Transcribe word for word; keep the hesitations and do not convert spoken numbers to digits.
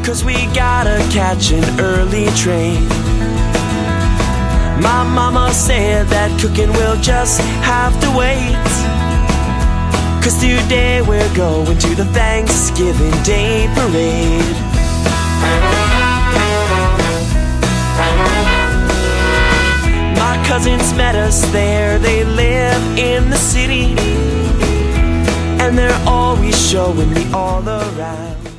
'cause we gotta catch an early train. My mama said that cooking will just have to wait, 'cause today we're going to the Thanksgiving Day Parade. My cousins met us there, they live in the city, and they're always showing me all around.